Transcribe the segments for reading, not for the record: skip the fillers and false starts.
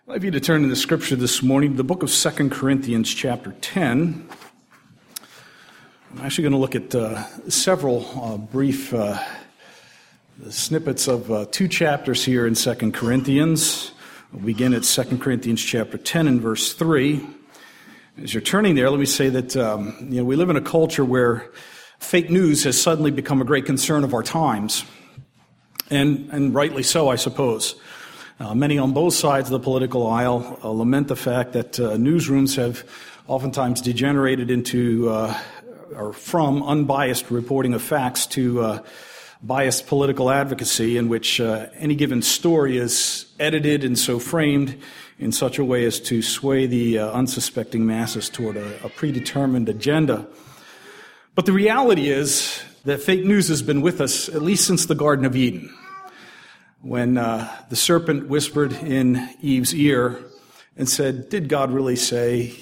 I'd like you to turn to the scripture this morning, the book of 2 Corinthians chapter 10. I'm actually going to look at several brief snippets of two chapters here in 2 Corinthians. We'll begin at 2 Corinthians chapter 10 and verse 3. As you're turning there, let me say that we live in a culture where fake news has suddenly become a great concern of our times, and rightly so, I suppose. Many on both sides of the political aisle lament the fact that newsrooms have oftentimes degenerated into or from unbiased reporting of facts to biased political advocacy, in which any given story is edited and so framed in such a way as to sway the unsuspecting masses toward a predetermined agenda. But the reality is that fake news has been with us at least since the Garden of Eden, when the serpent whispered in Eve's ear and said, "Did God really say,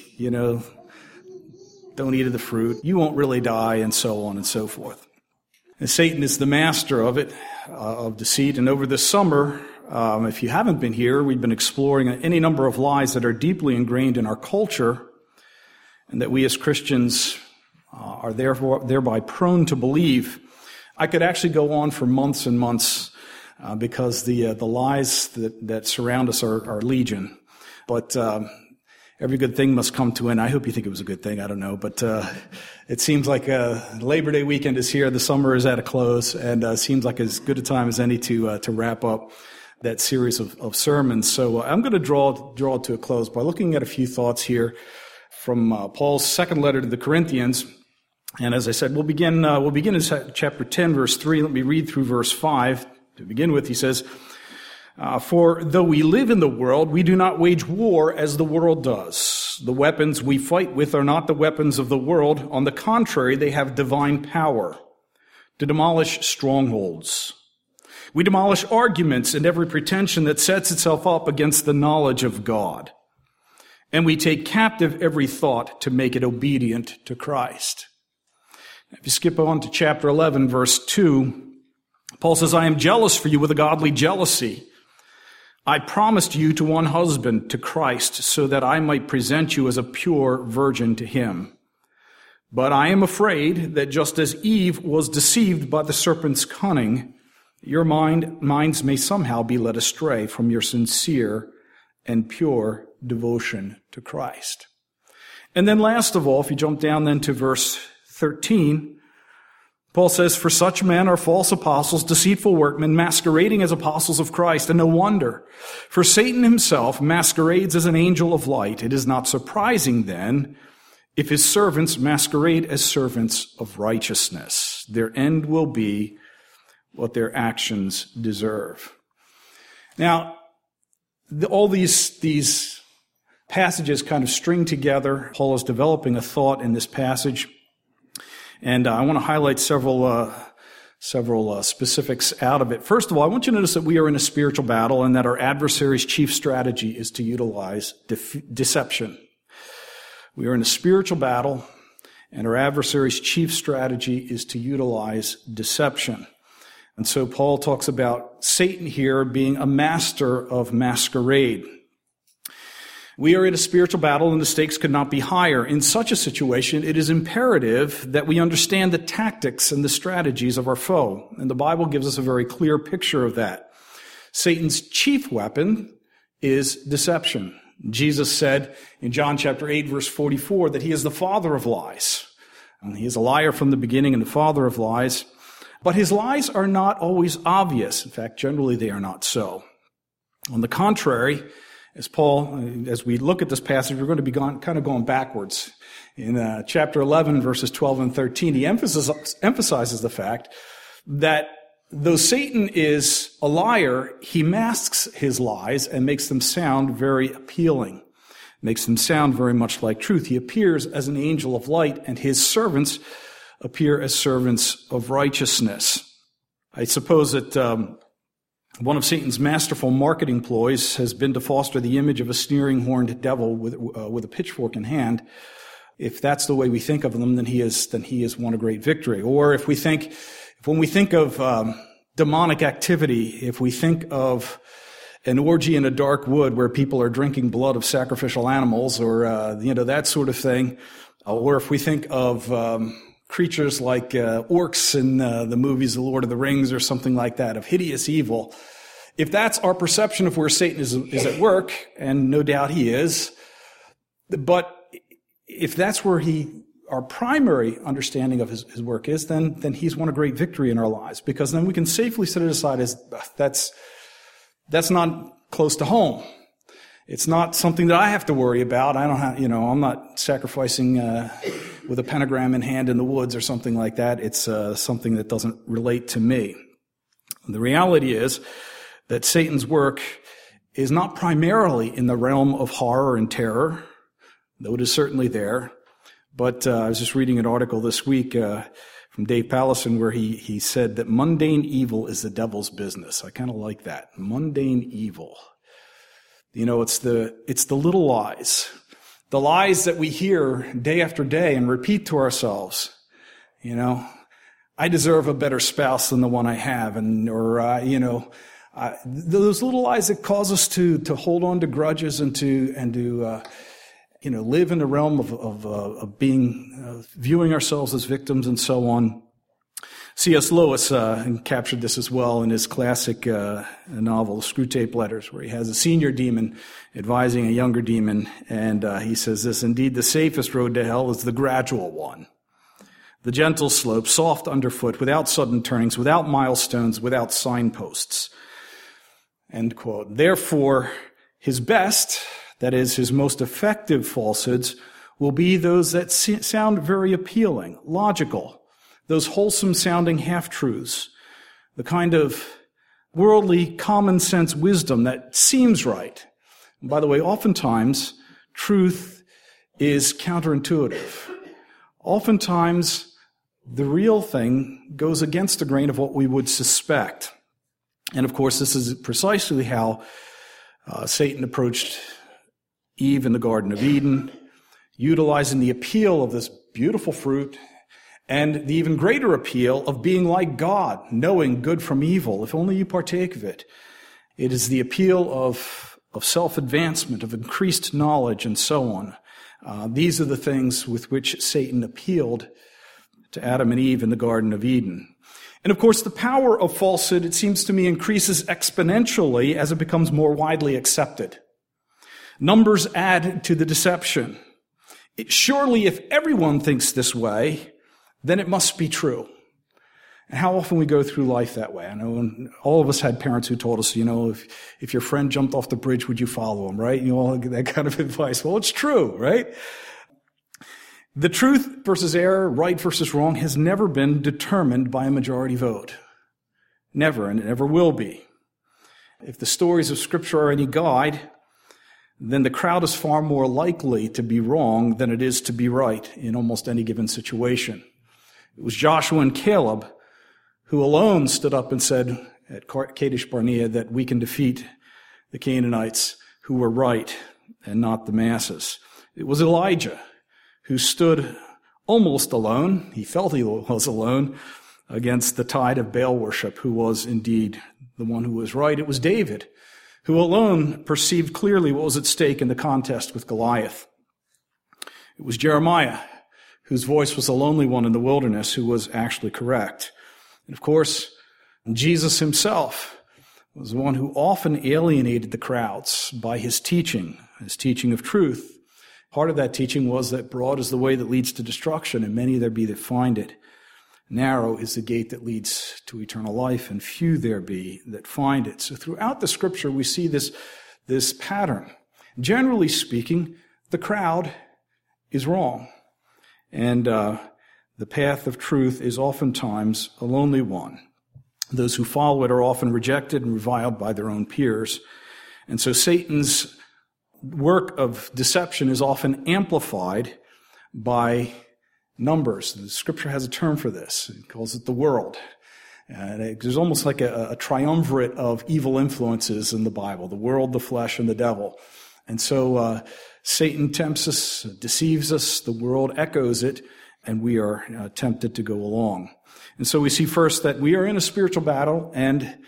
don't eat of the fruit, you won't really die," and so on and so forth. And Satan is the master of it, of deceit. And over this summer, if you haven't been here, we've been exploring any number of lies that are deeply ingrained in our culture and that we as Christians are thereby prone to believe. I could actually go on for months and months because the lies that surround us are legion. But every good thing must come to an end. I hope you think it was a good thing. I don't know. But it seems like Labor Day weekend is here. The summer is at a close, and seems like as good a time as any to wrap up that series of sermons. So I'm going to draw it to a close by looking at a few thoughts here from Paul's second letter to the Corinthians. And as I said, we'll begin in chapter 10, verse 3. Let me read through verse 5. To begin with, he says, "For though we live in the world, we do not wage war as the world does. The weapons we fight with are not the weapons of the world. On the contrary, they have divine power to demolish strongholds. We demolish arguments and every pretension that sets itself up against the knowledge of God. And we take captive every thought to make it obedient to Christ." If you skip on to chapter 11, verse 2, Paul says, "I am jealous for you with a godly jealousy. I promised you to one husband, to Christ, so that I might present you as a pure virgin to him. But I am afraid that just as Eve was deceived by the serpent's cunning, your minds may somehow be led astray from your sincere and pure devotion to Christ." And then last of all, if you jump down then to verse 13, Paul says, "For such men are false apostles, deceitful workmen, masquerading as apostles of Christ, and no wonder. For Satan himself masquerades as an angel of light. It is not surprising, then, if his servants masquerade as servants of righteousness. Their end will be what their actions deserve." Now, all these passages kind of string together. Paul is developing a thought in this passage. And I want to highlight several specifics out of it. First of all, I want you to notice that we are in a spiritual battle and that our adversary's chief strategy is to utilize deception. We are in a spiritual battle and our adversary's chief strategy is to utilize deception. And so Paul talks about Satan here being a master of masquerade. We are in a spiritual battle and the stakes could not be higher. In such a situation, it is imperative that we understand the tactics and the strategies of our foe. And the Bible gives us a very clear picture of that. Satan's chief weapon is deception. Jesus said in John chapter 8, verse 44, that he is the father of lies. And he is a liar from the beginning and the father of lies. But his lies are not always obvious. In fact, generally they are not so. On the contrary, as we look at this passage, we're going to be going backwards. In chapter 11, verses 12 and 13, he emphasizes the fact that though Satan is a liar, he masks his lies and makes them sound very appealing, makes them sound very much like truth. He appears as an angel of light, and his servants appear as servants of righteousness. I suppose that one of Satan's masterful marketing ploys has been to foster the image of a sneering horned devil with a pitchfork in hand. If that's the way we think of him, then he has won a great victory. Or when we think of demonic activity, if we think of an orgy in a dark wood where people are drinking blood of sacrificial animals, or that sort of thing. Or if we think of creatures like orcs in the movies The Lord of the Rings or something like that, of hideous evil. If that's our perception of where Satan is at work, and no doubt he is, but if that's where our primary understanding of his work is, then he's won a great victory in our lives, because then we can safely set it aside as that's not close to home. It's not something that I have to worry about. I don't have, I'm not sacrificing with a pentagram in hand in the woods or something like that. It's something that doesn't relate to me. The reality is that Satan's work is not primarily in the realm of horror and terror, though it is certainly there. But I was just reading an article this week from Dave Pallison where he said that mundane evil is the devil's business. I kind of like that. Mundane evil. It's the little lies. The lies that we hear day after day and repeat to ourselves. I deserve a better spouse than the one I have, those little lies that cause us to hold on to grudges and to live in the realm of being viewing ourselves as victims and so on. C.S. Lewis captured this as well in his classic novel, Screwtape Letters, where he has a senior demon advising a younger demon, and he says this: "Indeed, the safest road to hell is the gradual one. The gentle slope, soft underfoot, without sudden turnings, without milestones, without signposts." End quote. Therefore, his best, that is, his most effective falsehoods, will be those that sound very appealing, logical, those wholesome-sounding half-truths, the kind of worldly, common-sense wisdom that seems right. And by the way, oftentimes, truth is counterintuitive. Oftentimes, the real thing goes against the grain of what we would suspect. And of course, this is precisely how Satan approached Eve in the Garden of Eden, utilizing the appeal of this beautiful fruit and the even greater appeal of being like God, knowing good from evil, if only you partake of it. It is the appeal of self-advancement, of increased knowledge, and so on. These are the things with which Satan appealed to Adam and Eve in the Garden of Eden. And of course, the power of falsehood, it seems to me, increases exponentially as it becomes more widely accepted. Numbers add to the deception. Surely, if everyone thinks this way, then it must be true. And how often we go through life that way. I know all of us had parents who told us, if your friend jumped off the bridge, would you follow him, right? All that kind of advice. Well, it's true, right? The truth versus error, right versus wrong, has never been determined by a majority vote. Never, and it never will be. If the stories of Scripture are any guide, then the crowd is far more likely to be wrong than it is to be right in almost any given situation. It was Joshua and Caleb who alone stood up and said at Kadesh Barnea that we can defeat the Canaanites, who were right and not the masses. It was Elijah who stood almost alone, he felt he was alone, against the tide of Baal worship, who was indeed the one who was right. It was David who alone perceived clearly what was at stake in the contest with Goliath. It was Jeremiah, whose voice was the lonely one in the wilderness, who was actually correct. And of course, Jesus himself was the one who often alienated the crowds by his teaching of truth. Part of that teaching was that broad is the way that leads to destruction, and many there be that find it. Narrow is the gate that leads to eternal life, and few there be that find it. So throughout the Scripture, we see this pattern. Generally speaking, the crowd is wrong, and the path of truth is oftentimes a lonely one. Those who follow it are often rejected and reviled by their own peers. And so Satan's work of deception is often amplified by numbers. The Scripture has a term for this. It calls it the world. There's almost like a triumvirate of evil influences in the Bible: the world, the flesh, and the devil. And so Satan tempts us, deceives us, the world echoes it, and we are tempted to go along. And so we see first that we are in a spiritual battle, and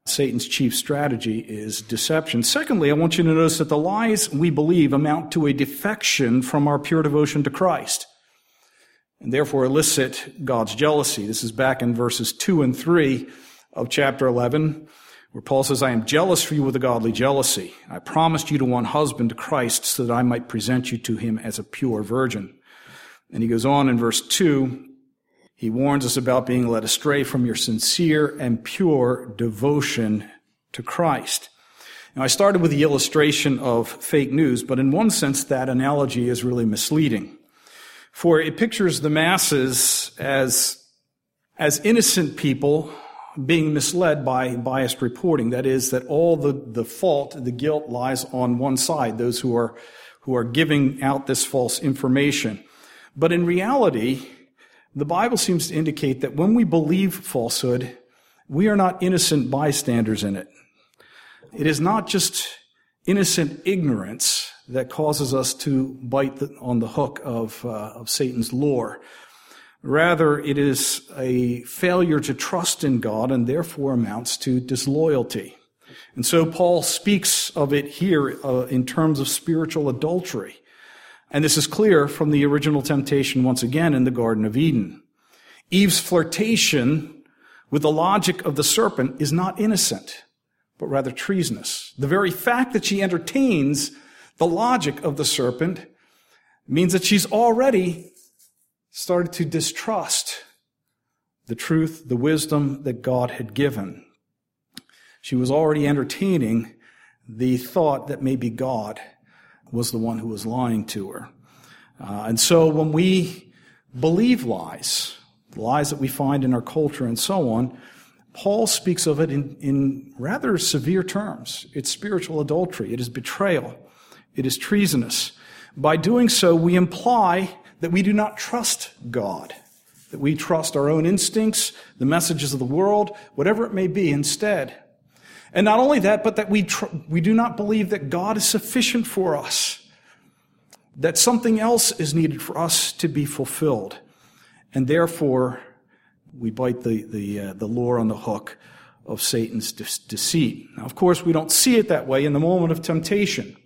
Satan's chief strategy is deception. Secondly, I want you to notice that the lies we believe amount to a defection from our pure devotion to Christ, and therefore elicit God's jealousy. This is back in verses 2 and 3 of chapter 11, where Paul says, I am jealous for you with a godly jealousy. I promised you to one husband, to Christ, so that I might present you to him as a pure virgin. And he goes on in verse 2, he warns us about being led astray from your sincere and pure devotion to Christ. Now, I started with the illustration of fake news, but in one sense, that analogy is really misleading. For it pictures the masses as innocent people being misled by biased reporting. That is, that all the fault, the guilt lies on one side, those who are giving out this false information. But in reality, the Bible seems to indicate that when we believe falsehood, we are not innocent bystanders in it. It is not just innocent ignorance that causes us to bite on the hook of Satan's lure. Rather, it is a failure to trust in God and therefore amounts to disloyalty. And so Paul speaks of it here in terms of spiritual adultery. And this is clear from the original temptation once again in the Garden of Eden. Eve's flirtation with the logic of the serpent is not innocent, but rather treasonous. The very fact that she entertains the logic of the serpent means that she's already started to distrust the truth, the wisdom that God had given. She was already entertaining the thought that maybe God was the one who was lying to her. And so when we believe lies, the lies that we find in our culture and so on, Paul speaks of it in rather severe terms. It's spiritual adultery. It is betrayal. It is treasonous. By doing so, we imply that we do not trust God, that we trust our own instincts, the messages of the world, whatever it may be instead. And not only that, but that we do not believe that God is sufficient for us, that something else is needed for us to be fulfilled. And therefore, we bite the lure on the hook of Satan's deceit. Now, of course, we don't see it that way in the moment of temptation.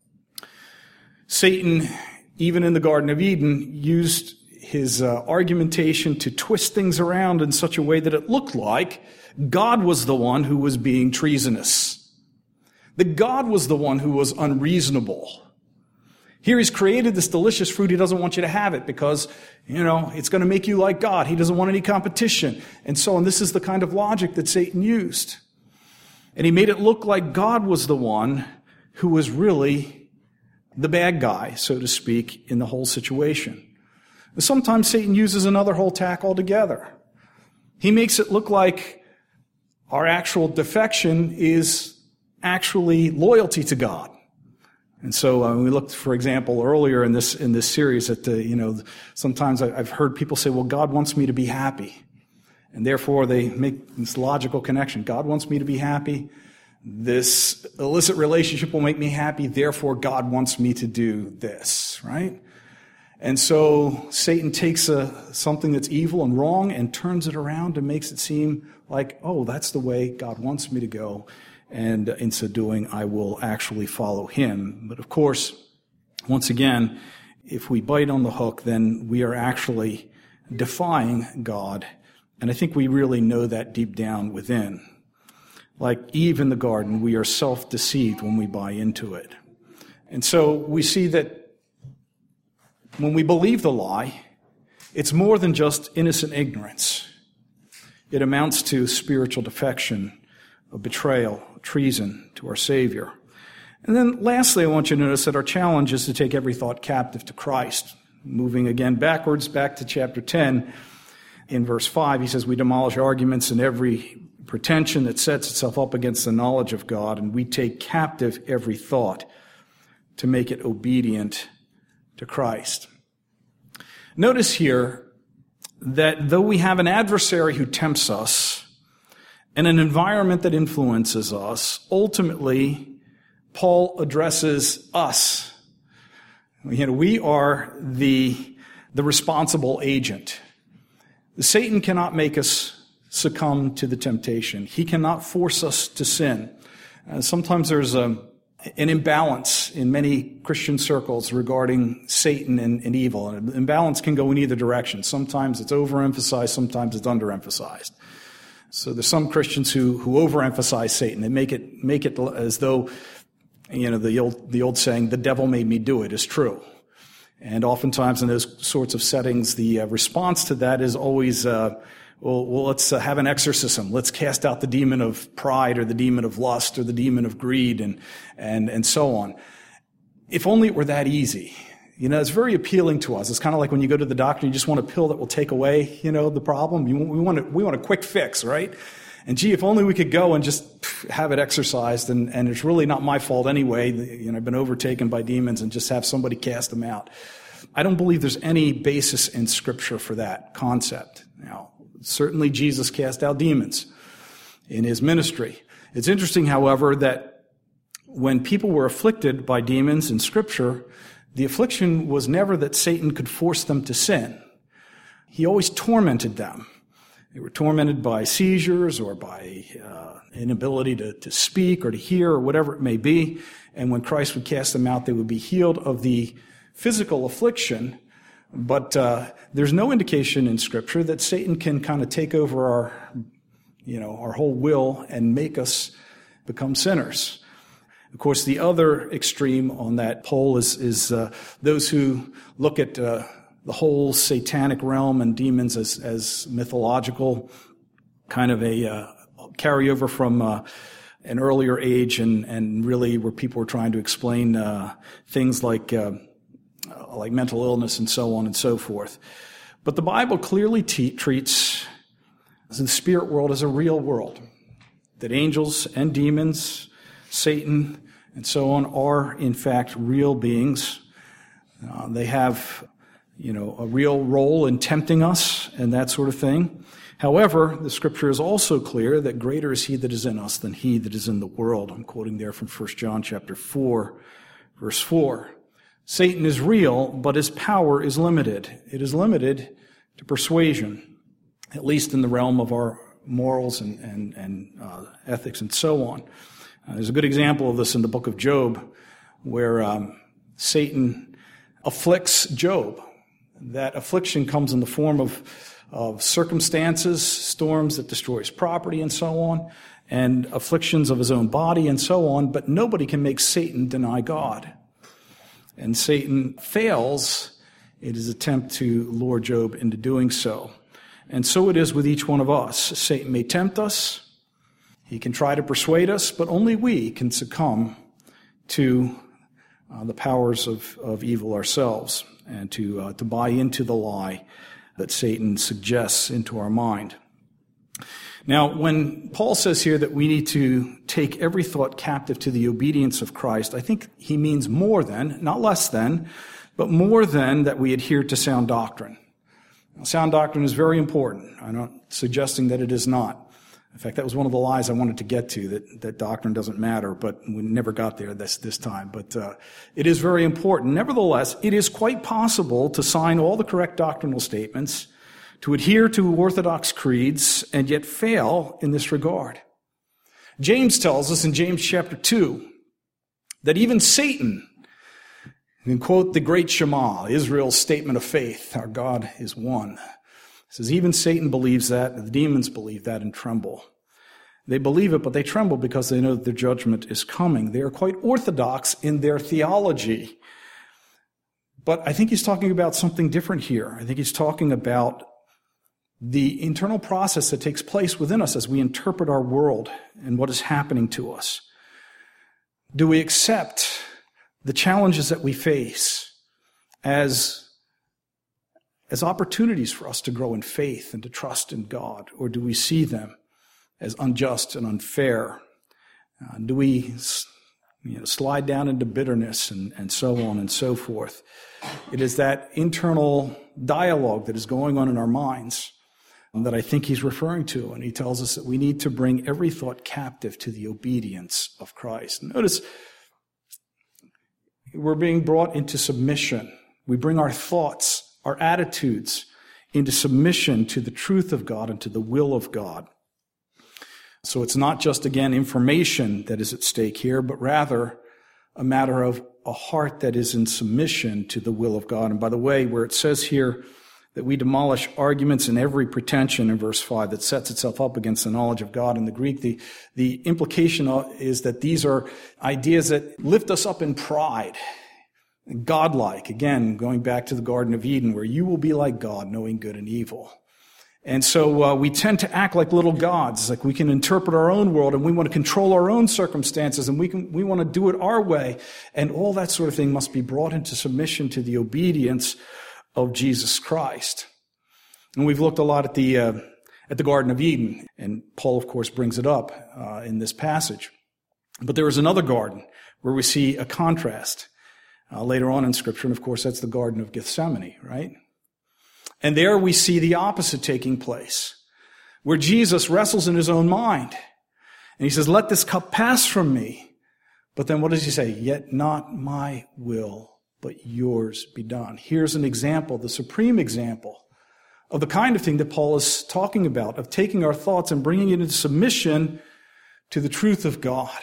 Satan, even in the Garden of Eden, used his argumentation to twist things around in such a way that it looked like God was the one who was being treasonous. That God was the one who was unreasonable. Here he's created this delicious fruit. He doesn't want you to have it because, it's going to make you like God. He doesn't want any competition. And so on. This is the kind of logic that Satan used. And he made it look like God was the one who was really the bad guy, so to speak, in the whole situation. But sometimes Satan uses another whole tack altogether. He makes it look like our actual defection is actually loyalty to God. And so we looked, for example, earlier in this series at sometimes I've heard people say, well, God wants me to be happy. And therefore they make this logical connection. God wants me to be happy. This illicit relationship will make me happy. Therefore, God wants me to do this, right? And so Satan takes something that's evil and wrong and turns it around and makes it seem like, oh, that's the way God wants me to go. And in so doing, I will actually follow him. But of course, once again, if we bite on the hook, then we are actually defying God. And I think we really know that deep down within. Like Eve in the garden, we are self-deceived when we buy into it. And so we see that when we believe the lie, it's more than just innocent ignorance. It amounts to spiritual defection, a betrayal, treason to our Savior. And then lastly, I want you to notice that our challenge is to take every thought captive to Christ. Moving again backwards, back to chapter 10, in verse 5, he says, we demolish arguments and every pretension that sets itself up against the knowledge of God, and we take captive every thought to make it obedient to Christ. Notice here that though we have an adversary who tempts us and an environment that influences us, ultimately, Paul addresses us. We are the responsible agent. Satan cannot make us succumb to the temptation. He cannot force us to sin. Sometimes there's an imbalance in many Christian circles regarding Satan and evil. And an imbalance can go in either direction. Sometimes it's overemphasized, sometimes it's underemphasized. So there's some Christians who overemphasize Satan. They make it as though, the old saying, "The devil made me do it," is true. And oftentimes in those sorts of settings, the response to that is always, well, let's have an exorcism. Let's cast out the demon of pride or the demon of lust or the demon of greed and so on. If only it were that easy. It's very appealing to us. It's kind of like when you go to the doctor, you just want a pill that will take away, the problem. We want a quick fix, right? And gee, if only we could go and just have it exorcised, and it's really not my fault anyway. I've been overtaken by demons, and just have somebody cast them out. I don't believe there's any basis in Scripture for that concept. Now, certainly Jesus cast out demons in his ministry. It's interesting, however, that when people were afflicted by demons in Scripture, the affliction was never that Satan could force them to sin. He always tormented them. They were tormented by seizures or by inability to speak or to hear or whatever it may be. And when Christ would cast them out, they would be healed of the physical affliction. But there's no indication in Scripture that Satan can kind of take over our whole will and make us become sinners. Of course, the other extreme on that pole is those who look at the whole satanic realm and demons as mythological, kind of a carryover from an earlier age, and really where people were trying to explain things like mental illness and so on and so forth. But the Bible clearly treats the spirit world as a real world, that angels and demons, Satan, and so on are, in fact, real beings. They have, a real role in tempting us and that sort of thing. However, the Scripture is also clear that greater is he that is in us than he that is in the world. I'm quoting there from 1 John chapter 4, verse 4. Satan is real, but his power is limited. It is limited to persuasion, at least in the realm of our morals and ethics and so on. There's a good example of this in the book of Job, where Satan afflicts Job. That affliction comes in the form of circumstances, storms that destroy his property and so on, and afflictions of his own body and so on, but nobody can make Satan deny God. And Satan fails in his attempt to lure Job into doing so. And so it is with each one of us. Satan may tempt us, he can try to persuade us, but only we can succumb to the powers of evil ourselves and to buy into the lie that Satan suggests into our mind. Now, when Paul says here that we need to take every thought captive to the obedience of Christ, I think he means more than, not less than, but more than that we adhere to sound doctrine. Now, sound doctrine is very important. I'm not suggesting that it is not. In fact, that was one of the lies I wanted to get to, that doctrine doesn't matter, but we never got there this time. But it is very important. Nevertheless, it is quite possible to sign all the correct doctrinal statements, to adhere to orthodox creeds, and yet fail in this regard. James tells us in James chapter 2 that even Satan, you can quote the great Shema, Israel's statement of faith, our God is one. It says, even Satan believes that, and the demons believe that and tremble. They believe it, but they tremble because they know that their judgment is coming. They are quite orthodox in their theology. But I think he's talking about something different here. I think he's talking about the internal process that takes place within us as we interpret our world and what is happening to us. Do we accept the challenges that we face as opportunities for us to grow in faith and to trust in God? Or do we see them as unjust and unfair? Do we slide down into bitterness and so on and so forth? It is that internal dialogue that is going on in our minds that I think he's referring to. And he tells us that we need to bring every thought captive to the obedience of Christ. Notice, we're being brought into submission. We bring our thoughts, our attitudes into submission to the truth of God and to the will of God. So it's not just, again, information that is at stake here, but rather a matter of a heart that is in submission to the will of God. And by the way, where it says here that we demolish arguments and every pretension in verse 5 that sets itself up against the knowledge of God in the Greek, the implication is that these are ideas that lift us up in pride. Godlike, again, going back to the Garden of Eden, where you will be like God, knowing good and evil. And so we tend to act like little gods, like we can interpret our own world and we want to control our own circumstances and we want to do it our way. And all that sort of thing must be brought into submission to the obedience of Jesus Christ. And we've looked a lot at the Garden of Eden, and Paul, of course, brings it up in this passage. But there is another garden where we see a contrast later on in Scripture, and of course, that's the Garden of Gethsemane, right? And there we see the opposite taking place, where Jesus wrestles in his own mind. And he says, let this cup pass from me. But then what does he say? Yet not my will, but yours be done. Here's an example, the supreme example of the kind of thing that Paul is talking about, of taking our thoughts and bringing it into submission to the truth of God.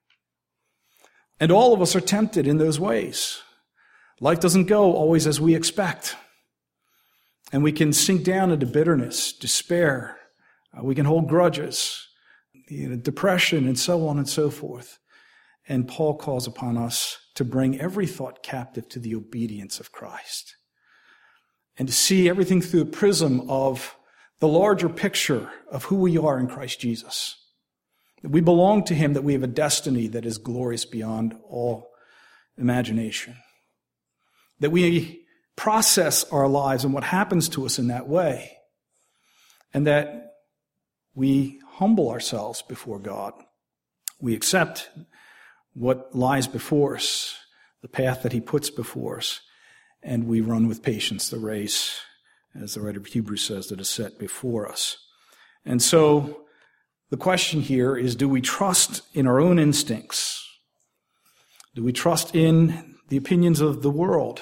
And all of us are tempted in those ways. Life doesn't go always as we expect. And we can sink down into bitterness, despair. We can hold grudges, depression, and so on and so forth. And Paul calls upon us to bring every thought captive to the obedience of Christ. And to see everything through the prism of the larger picture of who we are in Christ Jesus. That we belong to him, that we have a destiny that is glorious beyond all imagination. That we process our lives and what happens to us in that way. And that we humble ourselves before God. We accept what lies before us, the path that he puts before us, and we run with patience the race, as the writer of Hebrews says, that is set before us. And so the question here is, do we trust in our own instincts? Do we trust in the opinions of the world?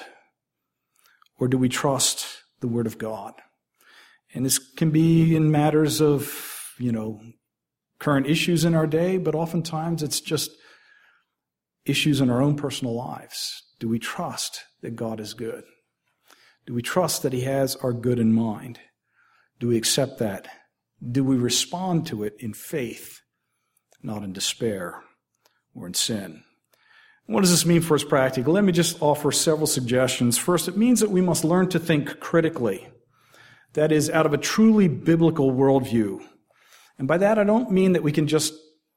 Or do we trust the Word of God? And this can be in matters of, current issues in our day, but oftentimes it's just issues in our own personal lives. Do we trust that God is good? Do we trust that he has our good in mind? Do we accept that? Do we respond to it in faith, not in despair or in sin? What does this mean for us practically? Let me just offer several suggestions. First, it means that we must learn to think critically. That is, out of a truly biblical worldview. And by that, I don't mean that we can just,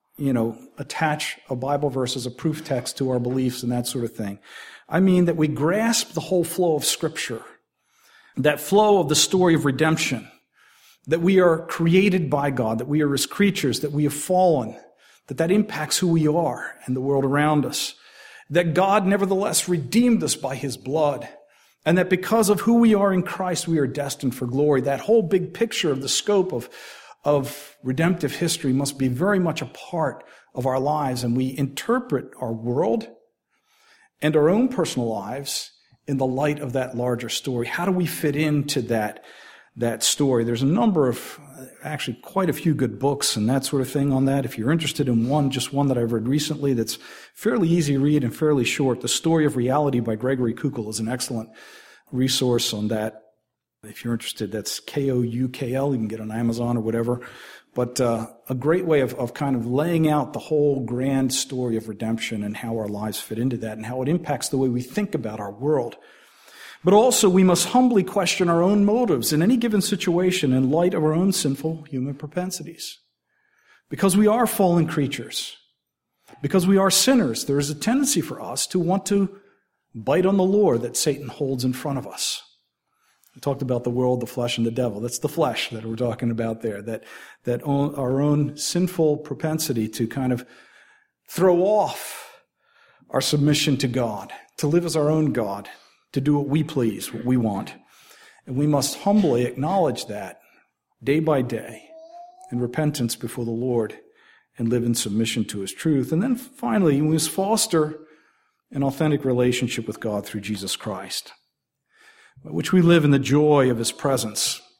attach a Bible verse as a proof text to our beliefs and that sort of thing. I mean that we grasp the whole flow of Scripture, that flow of the story of redemption, that we are created by God, that we are his creatures, that we have fallen, that impacts who we are and the world around us. That God nevertheless redeemed us by his blood, and that because of who we are in Christ, we are destined for glory. That whole big picture of the scope of redemptive history must be very much a part of our lives, and we interpret our world and our own personal lives in the light of that larger story. How do we fit into that story? There's a number of, actually quite a few good books and that sort of thing on that. If you're interested in just one that I've read recently that's fairly easy to read and fairly short, The Story of Reality by Gregory Kukl is an excellent resource on that. If you're interested, that's Koukl. You can get on Amazon or whatever. But a great way of kind of laying out the whole grand story of redemption and how our lives fit into that and how it impacts the way we think about our world. But also, we must humbly question our own motives in any given situation in light of our own sinful human propensities. Because we are fallen creatures. Because we are sinners, there is a tendency for us to want to bite on the lure that Satan holds in front of us. We talked about the world, the flesh, and the devil. That's the flesh that we're talking about there. That our own sinful propensity to kind of throw off our submission to God, to live as our own God, to do what we please, what we want. And we must humbly acknowledge that day by day in repentance before the Lord and live in submission to his truth. And then finally, we must foster an authentic relationship with God through Jesus Christ, by which we live in the joy of his presence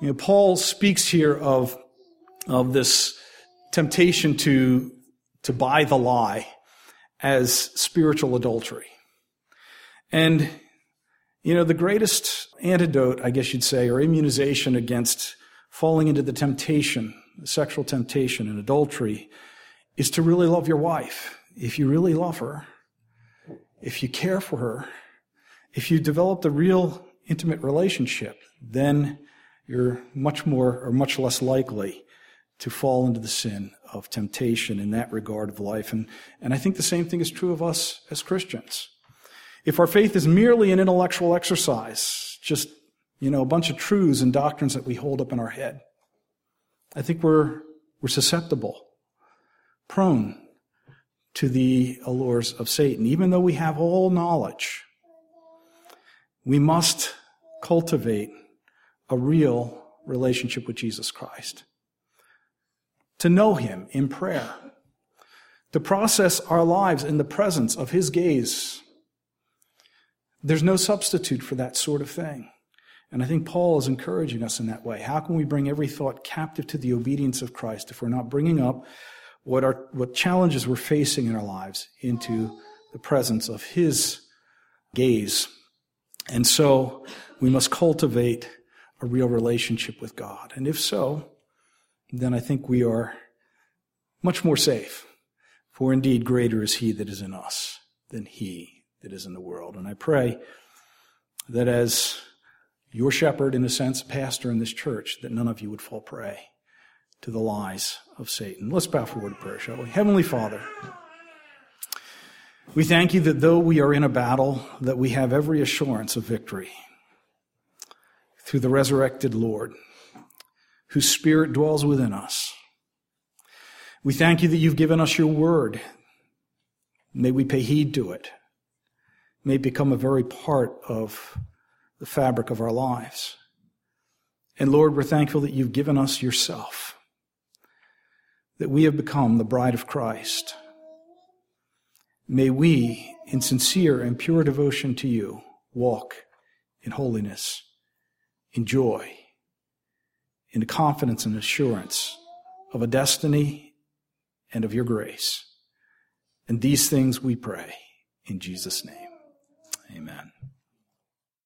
Paul speaks here of this temptation to buy the lie as spiritual adultery. And, the greatest antidote, I guess you'd say, or immunization against falling into the temptation, the sexual temptation and adultery, is to really love your wife. If you really love her, if you care for her, if you develop a real intimate relationship, then you're much less likely to fall into the sin of temptation in that regard of life. And I think the same thing is true of us as Christians. If our faith is merely an intellectual exercise, just, a bunch of truths and doctrines that we hold up in our head, I think we're susceptible, prone to the allures of Satan. Even though we have all knowledge, we must cultivate a real relationship with Jesus Christ, to know him in prayer, to process our lives in the presence of his gaze. There's no substitute for that sort of thing. And I think Paul is encouraging us in that way. How can we bring every thought captive to the obedience of Christ if we're not bringing up what challenges we're facing in our lives into the presence of his gaze? And so we must cultivate a real relationship with God. And if so, then I think we are much more safe. For indeed, greater is he that is in us than he that is in the world. And I pray that as your shepherd, in a sense, pastor in this church, that none of you would fall prey to the lies of Satan. Let's bow for a word of prayer, shall we? Heavenly Father, we thank you that though we are in a battle, that we have every assurance of victory through the resurrected Lord, whose Spirit dwells within us. We thank you that you've given us your word. May we pay heed to it. May it become a very part of the fabric of our lives. And Lord, we're thankful that you've given us yourself, that we have become the bride of Christ. May we, in sincere and pure devotion to you, walk in holiness, in joy, in the confidence and assurance of a destiny and of your grace. And these things we pray in Jesus' name. Amen.